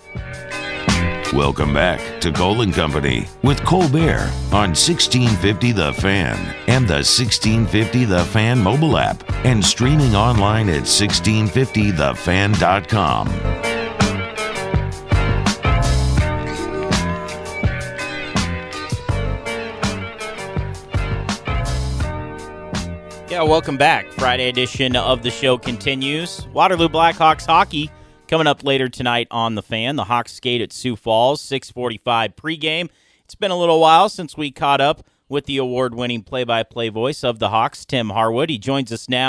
Welcome back to Cole and Company with Colbert on sixteen fifty The Fan and the sixteen fifty The Fan mobile app and streaming online at sixteen fifty the fan dot com. Yeah, welcome back. Friday edition of the show continues. Waterloo Blackhawks hockey coming up later tonight on The Fan. The Hawks skate at Sioux Falls, six forty-five pregame. It's been a little while since we caught up with the award-winning play-by-play voice of the Hawks, Tim Harwood. He joins us now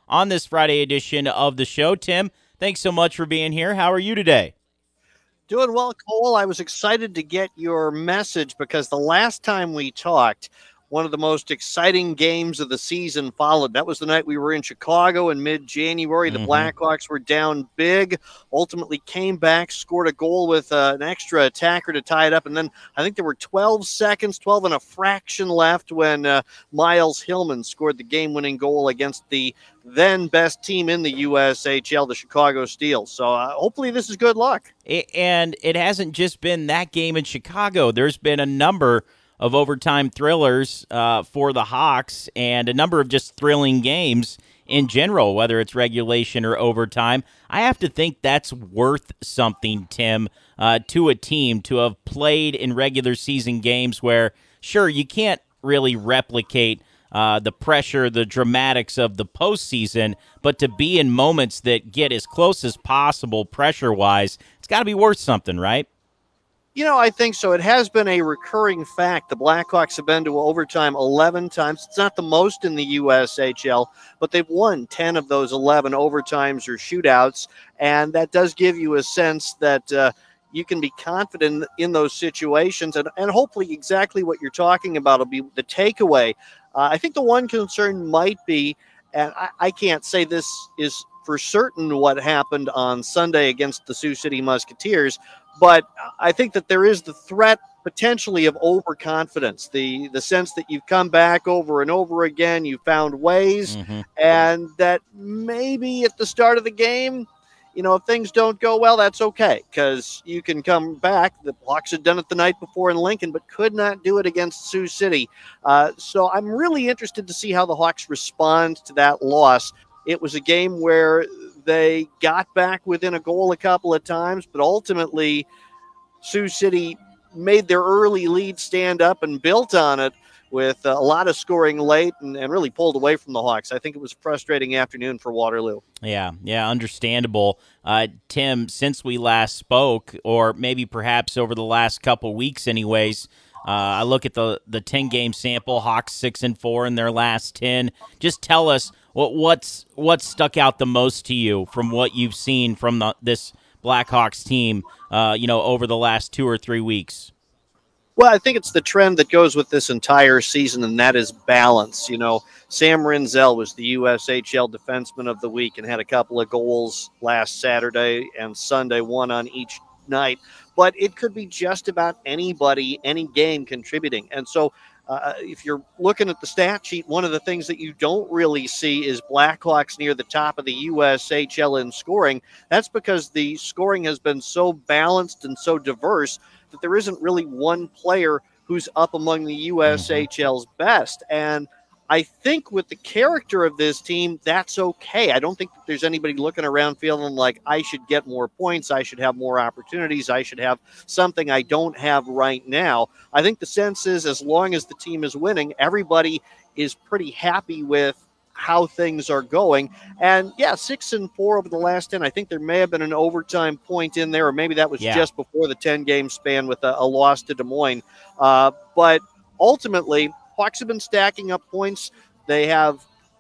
on this Friday edition of the show. Tim, thanks so much for being here. How are you today? Doing well, Cole. I was excited to get your message because the last time we talked, one of the most exciting games of the season followed. That was the night we were in Chicago in mid-January. The mm-hmm. Blackhawks were down big, ultimately came back, scored a goal with uh, an extra attacker to tie it up. And then I think there were twelve seconds, twelve and a fraction left when uh, Miles Hillman scored the game-winning goal against the then best team in the U S H L, the Chicago Steel. So uh, hopefully this is good luck. And it hasn't just been that game in Chicago. There's been a number of overtime thrillers uh, for the Hawks and a number of just thrilling games in general, whether it's regulation or overtime. I have to think that's worth something, Tim, uh, to a team to have played in regular season games where, sure, you can't really replicate uh, the pressure, the dramatics of the postseason, but to be in moments that get as close as possible pressure-wise, it's got to be worth something, right? You know, I think so. It has been a recurring fact. The Blackhawks have been to overtime eleven times. It's not the most in the U S H L, but they've won ten of those eleven overtimes or shootouts, and that does give you a sense that uh, you can be confident in those situations, and, and hopefully exactly what you're talking about will be the takeaway. Uh, I think the one concern might be, and I, I can't say this is for certain what happened on Sunday against the Sioux City Musketeers, but I think that there is the threat potentially of overconfidence, the the sense that you've come back over and over again, you found ways, mm-hmm. and that maybe at the start of the game, you know, if things don't go well, that's okay, because you can come back. The Hawks had done it the night before in Lincoln, but could not do it against Sioux City. Uh, so I'm really interested to see how the Hawks respond to that loss. It was a game where they got back within a goal a couple of times, but ultimately Sioux City made their early lead stand up and built on it with a lot of scoring late and, and really pulled away from the Hawks. I think it was a frustrating afternoon for Waterloo. Yeah, yeah, understandable. Uh, Tim, since we last spoke, or maybe perhaps over the last couple weeks anyways, uh, I look at the the ten-game sample, Hawks six and four in their last ten. Just tell us, What what's what's stuck out the most to you from what you've seen from the, this Blackhawks team, uh, you know, over the last two or three weeks? Well, I think it's the trend that goes with this entire season, and that is balance. You know, Sam Rinzel was the U S H L Defenseman of the Week and had a couple of goals last Saturday and Sunday, one on each night. But it could be just about anybody, any game contributing. And so Uh, if you're looking at the stat sheet, one of the things that you don't really see is Blackhawks near the top of the U S H L in scoring. That's because the scoring has been so balanced and so diverse that there isn't really one player who's up among the U S H L's best. And I think with the character of this team, that's okay. I don't think that there's anybody looking around feeling like I should get more points, I should have more opportunities, I should have something I don't have right now. I think the sense is as long as the team is winning, everybody is pretty happy with how things are going. And yeah, six and four over the last ten. I think there may have been an overtime point in there, or maybe that was yeah. just before the ten-game span with a, a loss to Des Moines. Uh, but ultimately, Hawks have been stacking up points. They have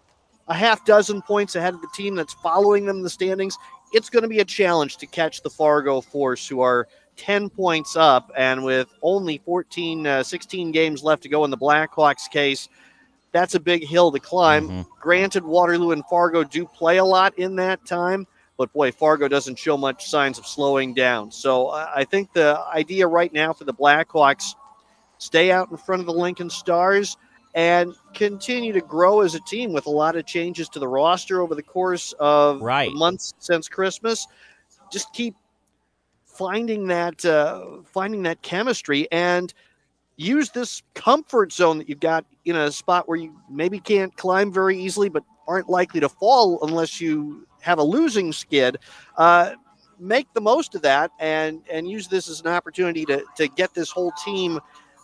a half dozen points ahead of the team that's following them in the standings. It's going to be a challenge to catch the Fargo Force, who are ten points up, and with only fourteen, uh, sixteen games left to go in the Blackhawks case, that's a big hill to climb. Mm-hmm. Granted, Waterloo and Fargo do play a lot in that time, but boy, Fargo doesn't show much signs of slowing down. So uh, I think the idea right now for the Blackhawks, stay out in front of the Lincoln Stars and continue to grow as a team with a lot of changes to the roster over the course of right. the months since Christmas. Just keep finding that uh, finding that chemistry and use this comfort zone that you've got in a spot where you maybe can't climb very easily but aren't likely to fall unless you have a losing skid. Uh, make the most of that and, and use this as an opportunity to, to get this whole team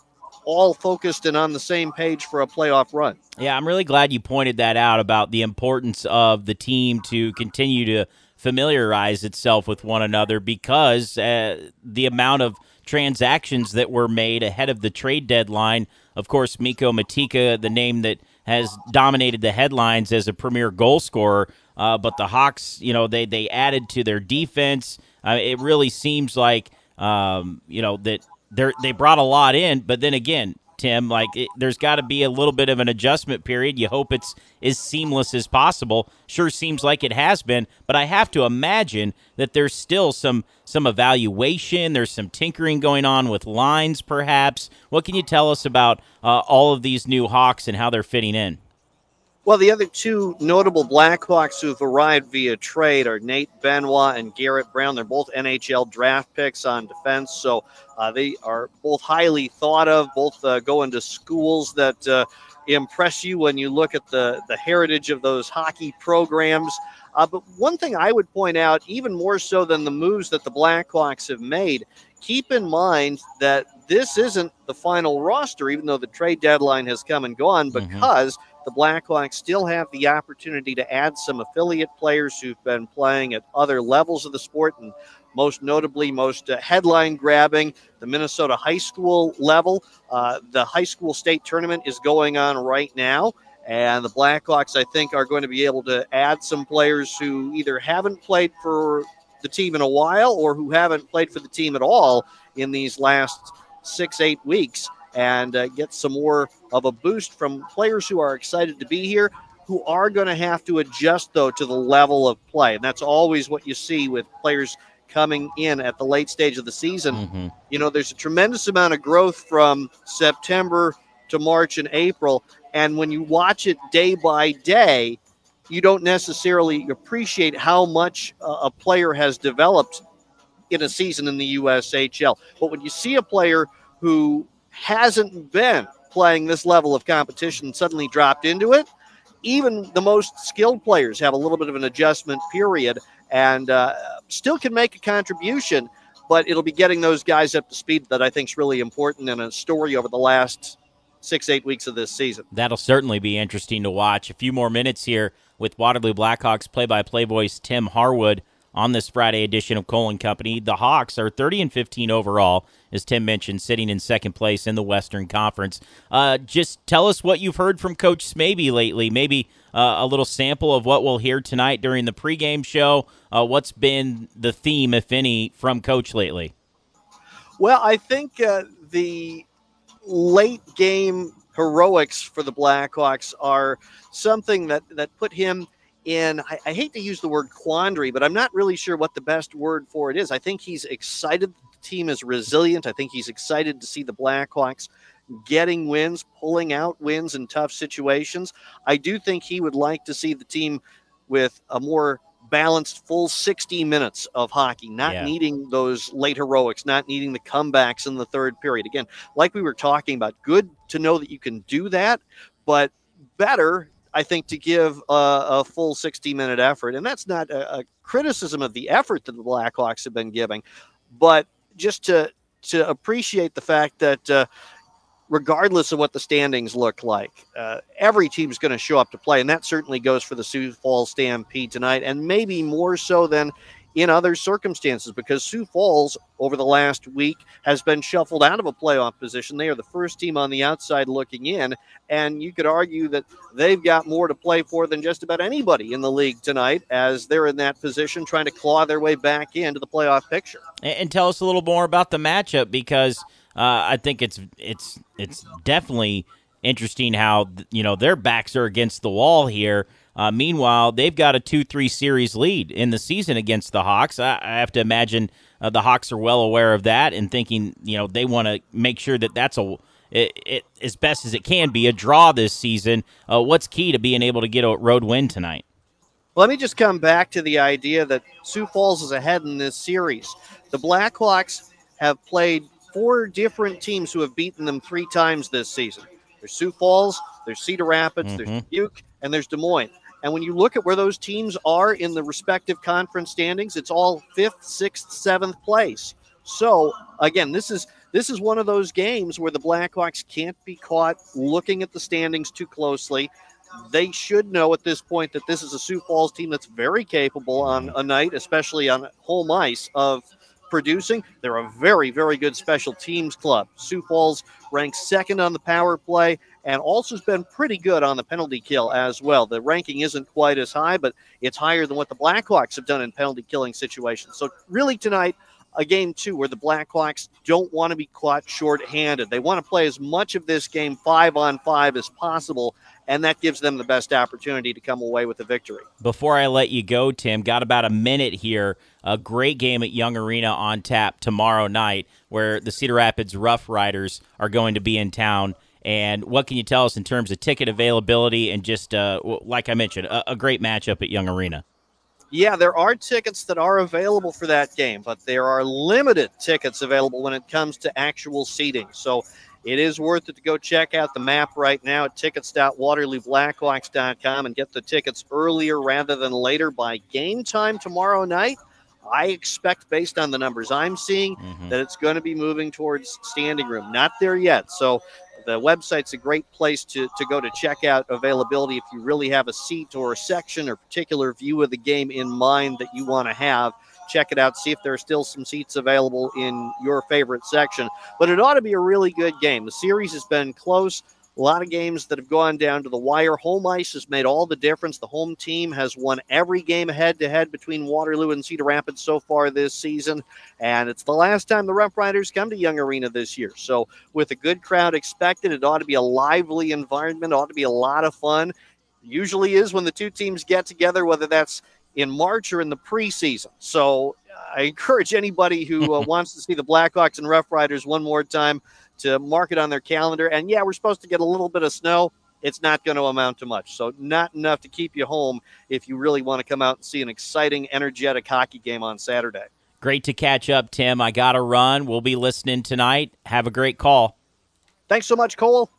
all focused and on the same page for a playoff run. Yeah, I'm really glad you pointed that out about the importance of the team to continue to familiarize itself with one another, because uh, the amount of transactions that were made ahead of the trade deadline, of course, Mikko Matika, the name that has dominated the headlines as a premier goal scorer. Uh, but the Hawks, you know, they they added to their defense. Uh, it really seems like, um, you know, that they they brought a lot in. But then again, Tim, like it, there's got to be a little bit of an adjustment period. You hope it's as seamless as possible. Sure seems like it has been, but I have to imagine that there's still some some evaluation. There's some tinkering going on with lines, perhaps. What can you tell us about uh, all of these new Hawks and how they're fitting in? Well, the other two notable Blackhawks who've arrived via trade are Nate Benoit and Garrett Brown. They're both N H L draft picks on defense, so uh, they are both highly thought of, both uh, go into schools that uh, impress you when you look at the, the heritage of those hockey programs. Uh, but one thing I would point out, even more so than the moves that the Blackhawks have made, keep in mind that this isn't the final roster, even though the trade deadline has come and gone, because mm-hmm. the Blackhawks still have the opportunity to add some affiliate players who've been playing at other levels of the sport, and most notably, most uh, headline-grabbing, the Minnesota high school level. Uh, the high school state tournament is going on right now, and the Blackhawks, I think, are going to be able to add some players who either haven't played for the team in a while or who haven't played for the team at all in these last six, eight weeks, and uh, get some more of a boost from players who are excited to be here, who are going to have to adjust, though, to the level of play. And that's always what you see with players coming in at the late stage of the season. Mm-hmm. You know, there's a tremendous amount of growth from September to March and April. And when you watch it day by day, you don't necessarily appreciate how much uh, a player has developed in a season in the U S H L. But when you see a player who hasn't been playing this level of competition suddenly dropped into it, even the most skilled players have a little bit of an adjustment period and uh, still can make a contribution, but it'll be getting those guys up to speed that I think is really important in a story over the last six, eight weeks of this season. That'll certainly be interesting to watch. A few more minutes here with Waterloo Blackhawks play-by-play voice Tim Harwood on this Friday edition of Cole and Company. The Hawks are thirty and fifteen overall, as Tim mentioned, sitting in second place in the Western Conference. Uh, just tell us what you've heard from Coach Smaby lately. Maybe uh, a little sample of what we'll hear tonight during the pregame show. Uh, what's been the theme, if any, from Coach lately? Well, I think uh, the late game heroics for the Blackhawks are something that, that put him in, I, I hate to use the word quandary, but I'm not really sure what the best word for it is. I think he's excited the team is resilient. I think he's excited to see the Blackhawks getting wins, pulling out wins in tough situations. I do think he would like to see the team with a more balanced full sixty minutes of hockey, not yeah. needing those late heroics, not needing the comebacks in the third period. Again, like we were talking about, good to know that you can do that, but better, I think, to give a, a full sixty-minute effort. And that's not a, a criticism of the effort that the Blackhawks have been giving, but just to to appreciate the fact that uh, regardless of what the standings look like, uh, every team's going to show up to play, and that certainly goes for the Sioux Falls Stampede tonight, and maybe more so than in other circumstances, because Sioux Falls over the last week has been shuffled out of a playoff position. They are the first team on the outside looking in, and you could argue that they've got more to play for than just about anybody in the league tonight, as they're in that position trying to claw their way back into the playoff picture. And, and tell us a little more about the matchup, because uh, I think it's it's it's definitely interesting how, you know, their backs are against the wall here. Uh, meanwhile, they've got a two three series lead in the season against the Hawks. I, I have to imagine uh, the Hawks are well aware of that and thinking, you know, they want to make sure that that's a, it, it, as best as it can be, a draw this season. Uh, what's key to being able to get a road win tonight? Let me just come back to the idea that Sioux Falls is ahead in this series. The Blackhawks have played four different teams who have beaten them three times this season. There's Sioux Falls, there's Cedar Rapids, mm-hmm. there's Dubuque, and there's Des Moines. And when you look at where those teams are in the respective conference standings, it's all fifth, sixth, seventh place. So, again, this is this is one of those games where the Blackhawks can't be caught looking at the standings too closely. They should know at this point that this is a Sioux Falls team that's very capable on a night, especially on home ice, of producing. They're a very, very good special teams club. Sioux Falls ranks second on the power play and also has been pretty good on the penalty kill as well. The ranking isn't quite as high, but it's higher than what the Blackhawks have done in penalty killing situations. So really tonight, a game, too, where the Blackhawks don't want to be caught short-handed. They want to play as much of this game five on five as possible, and that gives them the best opportunity to come away with a victory. Before I let you go, Tim, got about a minute here. A great game at Young Arena on tap tomorrow night where the Cedar Rapids Rough Riders are going to be in town. And what can you tell us in terms of ticket availability and just, uh, like I mentioned, a, a great matchup at Young Arena? Yeah, there are tickets that are available for that game, but there are limited tickets available when it comes to actual seating. So it is worth it to go check out the map right now at tickets dot waterloo blackhawks dot com and get the tickets earlier rather than later by game time tomorrow night. I expect, based on the numbers I'm seeing, mm-hmm. that it's going to be moving towards standing room. Not there yet, so the website's a great place to, to go to check out availability if you really have a seat or a section or particular view of the game in mind that you want to have. Check it out, see if there are still some seats available in your favorite section. But it ought to be a really good game. The series has been close. A lot of games that have gone down to the wire. Home ice has made all the difference. The home team has won every game head-to-head between Waterloo and Cedar Rapids so far this season, and it's the last time the Rough Riders come to Young Arena this year. So with a good crowd expected, it ought to be a lively environment, it ought to be a lot of fun. It usually is when the two teams get together, whether that's in March or in the preseason. So I encourage anybody who uh, wants to see the Blackhawks and Rough Riders one more time to mark it on their calendar. And yeah, we're supposed to get a little bit of snow. It's not going to amount to much. So not enough to keep you home if you really want to come out and see an exciting, energetic hockey game on Saturday. Great to catch up, Tim. I got to run. We'll be listening tonight. Have a great call. Thanks so much, Cole.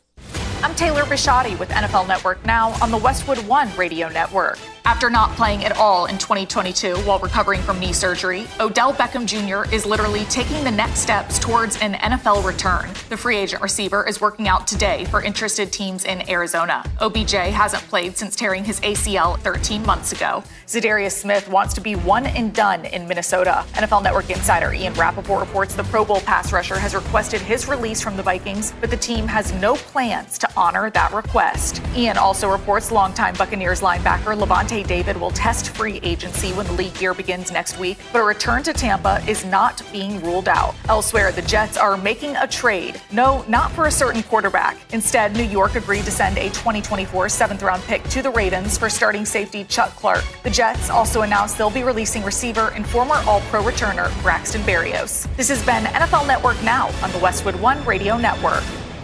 I'm Taylor Bishotti with N F L Network Now on the Westwood One Radio Network. After not playing at all in twenty twenty-two while recovering from knee surgery, Odell Beckham Junior is literally taking the next steps towards an N F L return. The free agent receiver is working out today for interested teams in Arizona. O B J hasn't played since tearing his A C L thirteen months ago. Za'Darius Smith wants to be one and done in Minnesota. N F L Network insider Ian Rappaport reports the Pro Bowl pass rusher has requested his release from the Vikings, but the team has no plans to honor that request. Ian also reports longtime Buccaneers linebacker Levante David will test free agency when the league year begins next week, but a return to Tampa is not being ruled out. Elsewhere, the Jets are making a trade. No, not for a certain quarterback. Instead, New York agreed to send a twenty twenty-four seventh-round pick to the Ravens for starting safety Chuck Clark. The Jets also announced they'll be releasing receiver and former All-Pro returner Braxton Berrios. This has been N F L Network Now on the Westwood One Radio Network.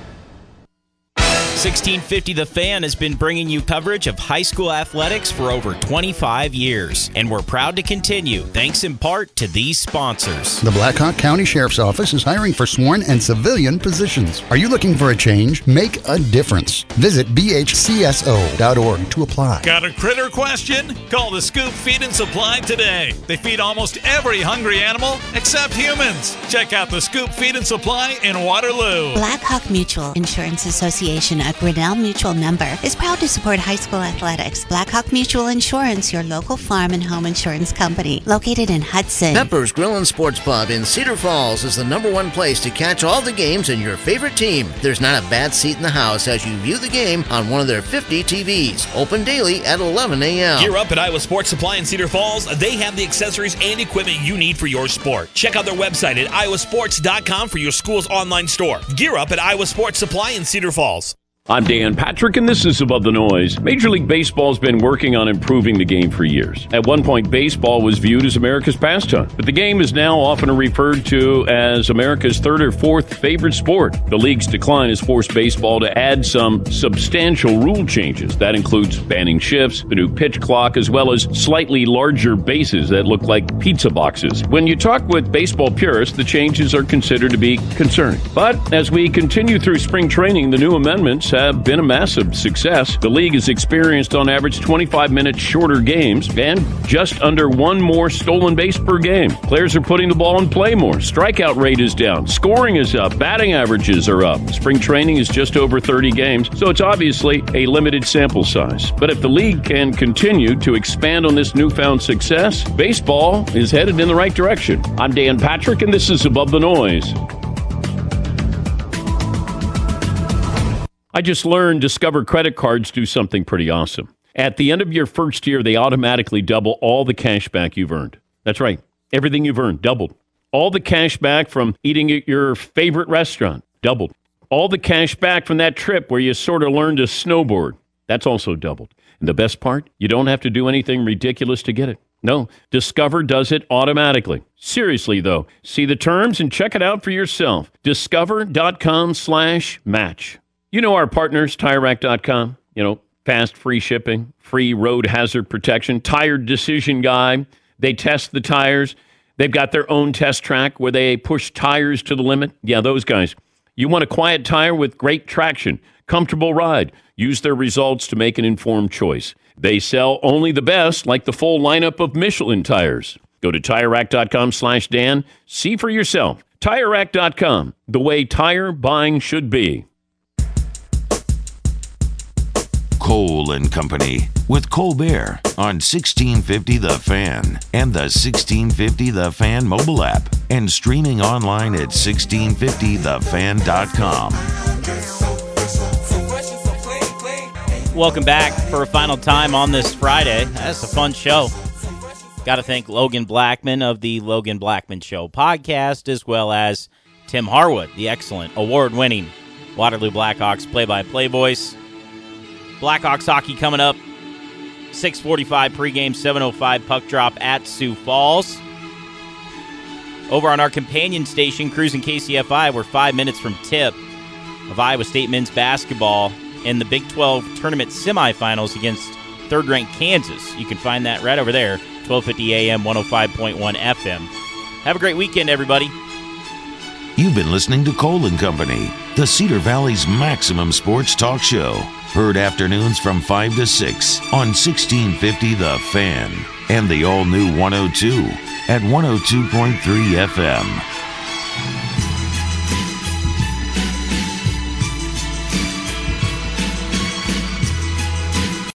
sixteen fifty The Fan has been bringing you coverage of high school athletics for over twenty-five years, and we're proud to continue thanks in part to these sponsors. The Blackhawk County Sheriff's Office is hiring for sworn and civilian positions. Are you looking for a change? Make a difference. Visit b h c s o dot org to apply. Got a critter question? Call the Scoop Feed and Supply today. They feed almost every hungry animal except humans. Check out the Scoop Feed and Supply in Waterloo. Blackhawk Mutual Insurance Association, a Grinnell Mutual member, is proud to support high school athletics. Blackhawk Mutual Insurance, your local farm and home insurance company, located in Hudson. Pepper's Grill and Sports Pub in Cedar Falls is the number one place to catch all the games and your favorite team. There's not a bad seat in the house as you view the game on one of their fifty T Vs. Open daily at eleven a.m. Gear up at Iowa Sports Supply in Cedar Falls. They have the accessories and equipment you need for your sport. Check out their website at iowa sports dot com for your school's online store. Gear up at Iowa Sports Supply in Cedar Falls. I'm Dan Patrick, and this is Above the Noise. Major League Baseball's been working on improving the game for years. At one point, baseball was viewed as America's pastime, but the game is now often referred to as America's third or fourth favorite sport. The league's decline has forced baseball to add some substantial rule changes. That includes banning shifts, the new pitch clock, as well as slightly larger bases that look like pizza boxes. When you talk with baseball purists, the changes are considered to be concerning. But as we continue through spring training, the new amendments have been a massive success. The league has experienced on average twenty-five minutes shorter games and just under one more stolen base per game. Players are putting the ball in play more. Strikeout rate is down. Scoring is up. Batting averages are up. Spring training is just over thirty games, so it's obviously a limited sample size. But if the league can continue to expand on this newfound success, baseball is headed in the right direction. I'm Dan Patrick, and this is Above the Noise. I just learned Discover credit cards do something pretty awesome. At the end of your first year, they automatically double all the cash back you've earned. That's right. Everything you've earned, doubled. All the cash back from eating at your favorite restaurant, doubled. All the cash back from that trip where you sort of learned to snowboard, that's also doubled. And the best part, you don't have to do anything ridiculous to get it. No, Discover does it automatically. Seriously, though, see the terms and check it out for yourself. Discover.com slash match. You know our partners, Tire Rack dot com. You know, fast, free shipping, free road hazard protection, Tire Decision Guide. They test the tires. They've got their own test track where they push tires to the limit. Yeah, those guys. You want a quiet tire with great traction, comfortable ride. Use their results to make an informed choice. They sell only the best, like the full lineup of Michelin tires. Go to Tire Rack dot com slash Dan. See for yourself. Tire Rack dot com, the way tire buying should be. Cole and Company with Colbert on sixteen fifty The Fan and the sixteen fifty The Fan mobile app and streaming online at sixteen fifty the fan dot com. Welcome back for a final time on this Friday. That's a fun show. Got to thank Logan Blackman of the Logan Blackman Show podcast, as well as Tim Harwood, the excellent award-winning Waterloo Blackhawks play-by-play voice. Blackhawks hockey coming up, six forty-five pregame, seven oh five puck drop at Sioux Falls. Over on our companion station, Cruising K C F I, we're five minutes from tip of Iowa State men's basketball in the Big twelve tournament semifinals against third-ranked Kansas. You can find that right over there, twelve fifty A M, one oh five point one F M. Have a great weekend, everybody. You've been listening to Cole and Company, the Cedar Valley's maximum sports talk show. Heard afternoons from five to six on sixteen fifty The Fan and the all-new one oh two at one oh two point three F M.